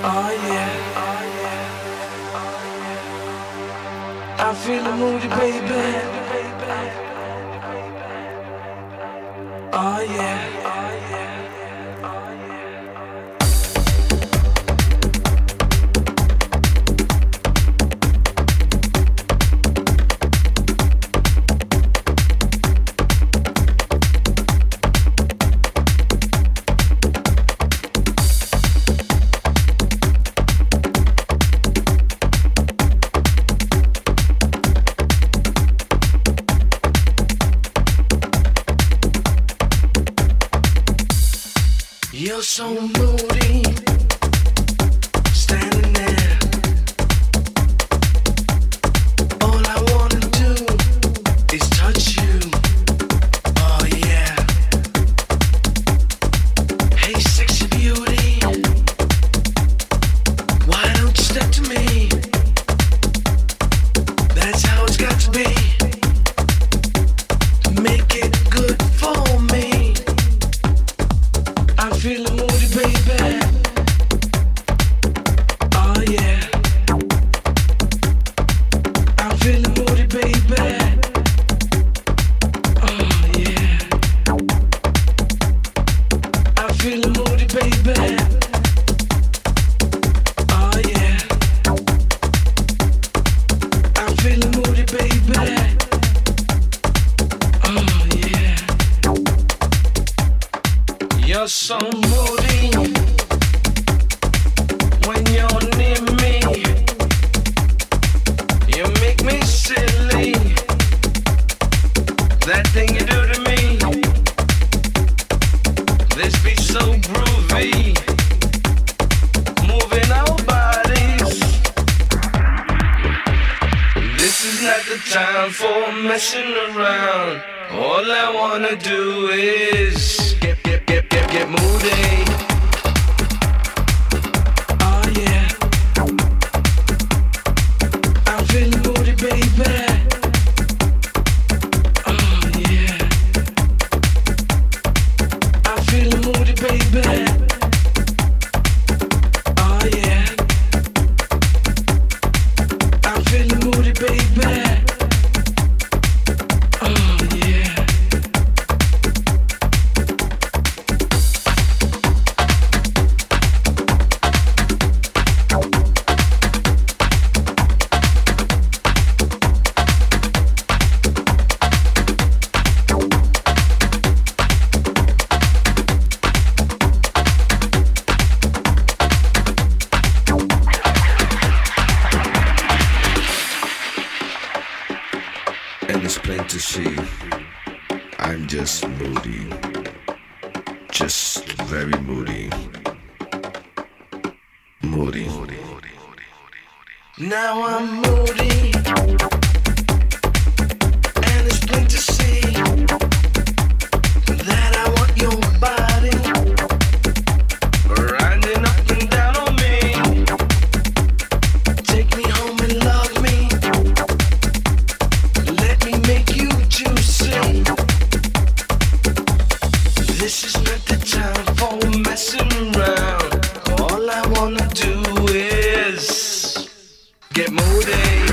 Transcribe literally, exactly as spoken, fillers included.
Oh yeah, I feel the moody baby. Oh yeah. You're so moody, standing there. All I wanna do is touch you. Oh yeah. Hey, sexy beauty, why don't you step to me? That's how it's got to be. Make it good for me. I feel moody, baby. Oh yeah. I feel moody, baby. Oh yeah. I feel moody, baby. Oh yeah. I feel moody, baby. Oh yeah. You're so moody when you're near me. You make me silly. That thing you do to me. This beat so groovy, moving our bodies. This is not the time for messing around. All I wanna do is get get get get get moody. Oh yeah. I'm feeling moody, baby. Oh yeah. I'm feeling moody, baby. Oh yeah. I'm feeling moody, baby. Oh yeah. And it's plain to see, I'm just moody, just very moody, moody. Now I'm moody, and it's plain to see that I want your body riding up and down on me. Take me home and love me. Let me make you juicy. This is not the time for messing around. All I wanna do is get moody.